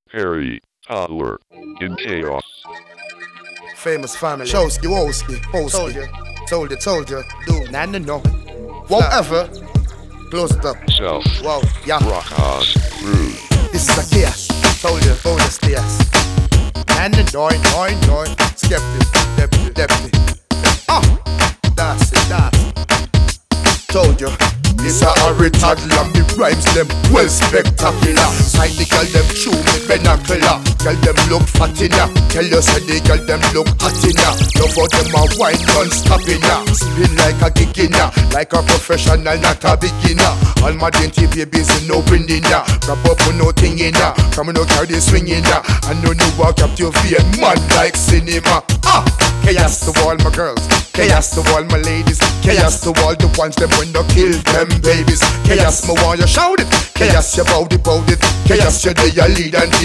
Harry, Toddler, in chaos. Famous family. Showski, Woski, told you, dude, nah, no. Whatever. Close it up. Self. Wow, yeah. Rock on. Rude. This is a chaos. Told you, bonus chaos. And the noin. Skeptic, deputy. That's it. Told you. This a Harry Toddler, me rhymes them well spectacular. Side the girl them chew me binocular. Girl them look fat in ya. Tell you say the girl them look hot in ya. Love how them a wine non-stop in ya. Spin like a gig in ya. Like a professional, not a beginner. All my dainty babies in no wind in ya. Wrap up with no thing in ya. Come on, no carry the swing in ya. I know you walk up to your feet, man like cinema. Chaos to all my girls, chaos to all my ladies, chaos to all the ones them when you kill them babies. Chaos me want you shout it, chaos you bout it, chaos you do your lead and